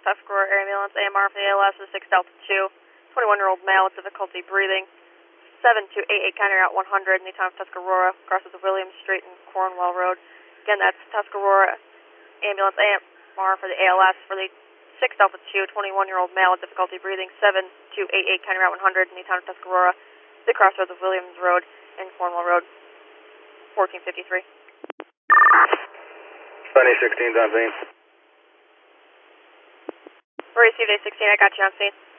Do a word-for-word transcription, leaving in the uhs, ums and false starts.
Tuscarora Ambulance, A M R for the A L S is six Delta two, twenty-one-year-old male with difficulty breathing, seven two eight eight County Route one hundred in the town of Tuscarora, crosses the Williams Street and Cornwall Road. Again, that's Tuscarora Ambulance, A M R for the A L S for the six Delta two, twenty-one-year-old male with difficulty breathing, seven two eight eight County Route one hundred in the town of Tuscarora, the crossroads of Williams Road and Cornwall Road, fourteen fifty-three. Sunny sixteen's on scene. Received A sixteen, I got you on scene.